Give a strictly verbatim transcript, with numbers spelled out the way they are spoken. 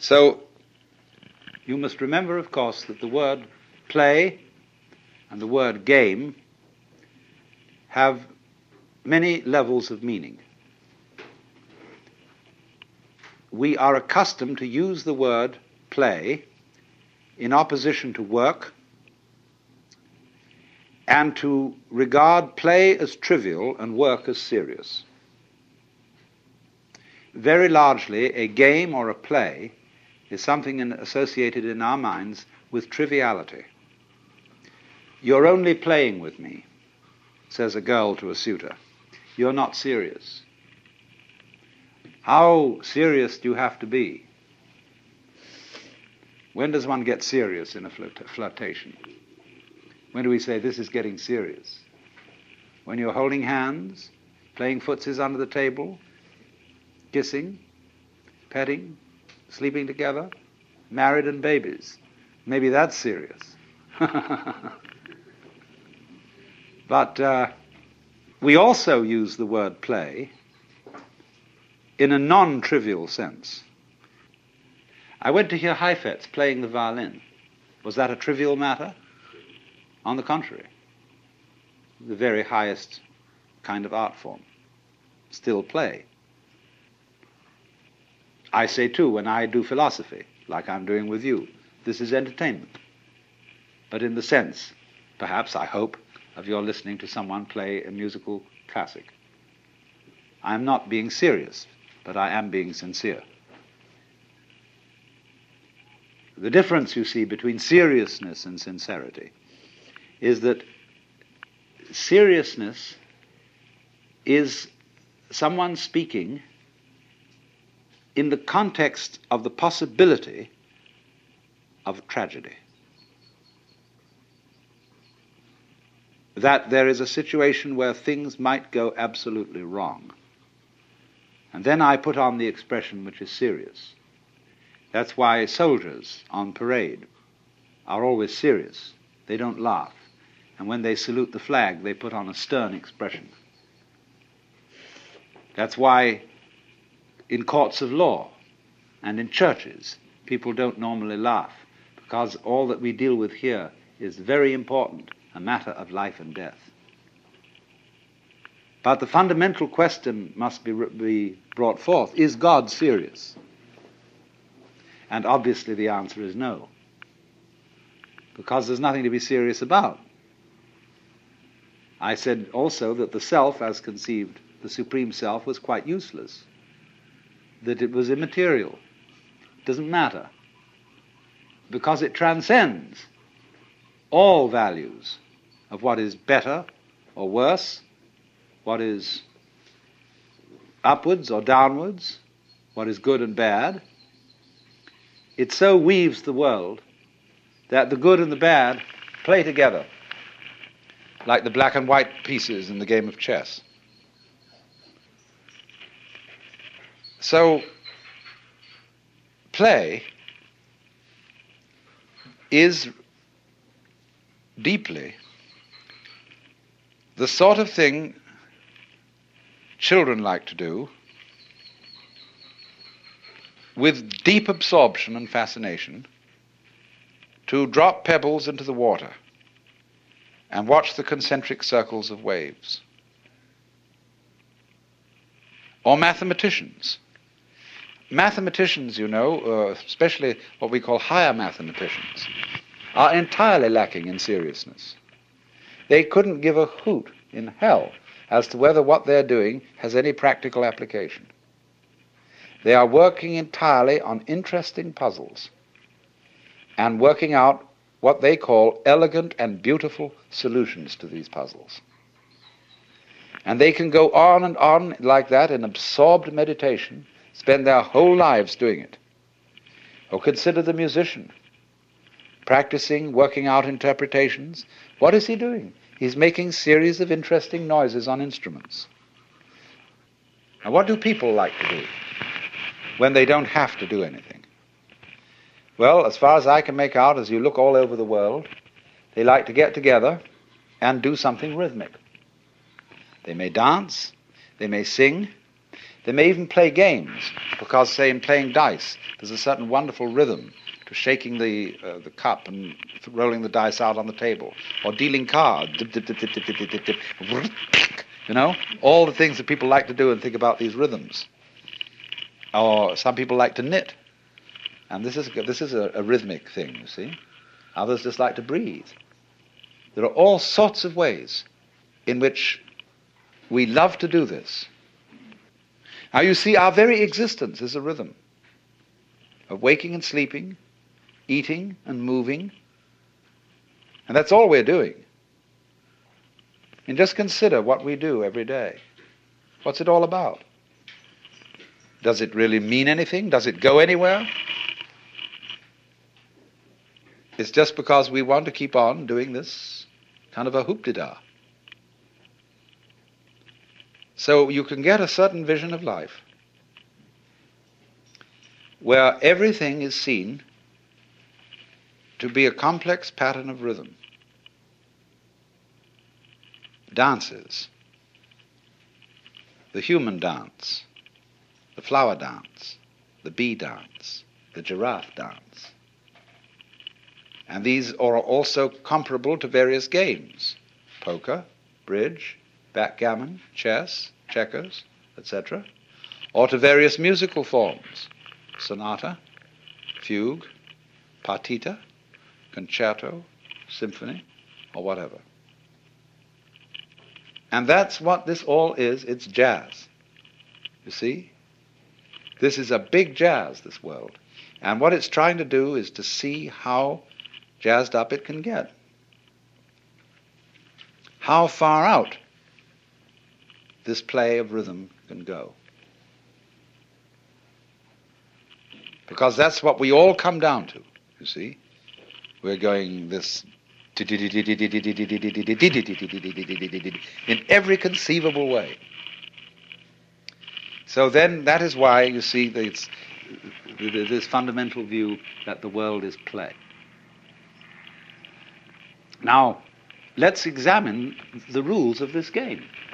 So you must remember, of course, that the word play and the word game have many levels of meaning. We are accustomed to use the word play in opposition to work and to regard play as trivial and work as serious. Very largely, a game or a play is something in, associated in our minds with triviality. "You're only playing with me," says a girl to a suitor. "You're not serious." How serious do you have to be? When does one get serious in a flirt- flirtation? When do we say this is getting serious? When you're holding hands, playing footsies under the table, kissing, petting, sleeping together, married and babies. Maybe that's serious. But uh, we also use the word play in a non-trivial sense. I went to hear Heifetz playing the violin. Was that a trivial matter? On the contrary, the very highest kind of art form. Still play. I say too, when I do philosophy, like I'm doing with you, this is entertainment. But in the sense, perhaps, I hope, of your listening to someone play a musical classic. I am not being serious, but I am being sincere. The difference, you see, between seriousness and sincerity is that seriousness is someone speaking in the context of the possibility of tragedy. That there is a situation where things might go absolutely wrong. And then I put on the expression which is serious. That's why soldiers on parade are always serious. They don't laugh. And when they salute the flag, they put on a stern expression. That's why in courts of law and in churches, people don't normally laugh, because all that we deal with here is very important, a matter of life and death. But the fundamental question must be, be brought forth, is God serious? And obviously the answer is no, because there's nothing to be serious about. I said also that the self, as conceived, the supreme self, was quite useless, that it was immaterial, it doesn't matter, because it transcends all values of what is better or worse, what is upwards or downwards, what is good and bad. It so weaves the world that the good and the bad play together, like the black and white pieces in the game of chess. So, play is deeply the sort of thing children like to do with deep absorption and fascination, to drop pebbles into the water and watch the concentric circles of waves. Or mathematicians. Mathematicians, you know, uh, especially what we call higher mathematicians, are entirely lacking in seriousness. They couldn't give a hoot in hell as to whether what they're doing has any practical application. They are working entirely on interesting puzzles and working out what they call elegant and beautiful solutions to these puzzles. And they can go on and on like that in absorbed meditation, spend their whole lives doing it. Or consider the musician, practicing, working out interpretations. What is he doing? He's making series of interesting noises on instruments. Now, what do people like to do when they don't have to do anything? Well, as far as I can make out, as you look all over the world, they like to get together and do something rhythmic. They may dance, they may sing, They may even play games, because, say, in playing dice, there's a certain wonderful rhythm to shaking the uh, the cup and rolling the dice out on the table, or dealing cards, dip, dip, dip, dip, dip, dip, dip, dip, dip. You know, all the things that people like to do and think about these rhythms. Or some people like to knit, and this is this is a, a rhythmic thing, you see. Others just like to breathe. There are all sorts of ways in which we love to do this. Now you see, our very existence is a rhythm of waking and sleeping, eating and moving, and that's all we're doing. And just consider what we do every day. What's it all about? Does it really mean anything? Does it go anywhere? It's just because we want to keep on doing this kind of a hoop-de-da. So you can get a certain vision of life where everything is seen to be a complex pattern of rhythm. Dances, the human dance, the flower dance, the bee dance, the giraffe dance. And these are also comparable to various games: poker, bridge, backgammon, chess, checkers, et cetera, or to various musical forms: sonata, fugue, partita, concerto, symphony, or whatever. And that's what this all is. It's jazz. You see? This is a big jazz, this world. And what it's trying to do is to see how jazzed up it can get. How far out this play of rhythm can go. Because that's what we all come down to, you see. We're going this in every conceivable way. So then that is why, you see, it's this fundamental view that the world is play. Now, let's examine the rules of this game.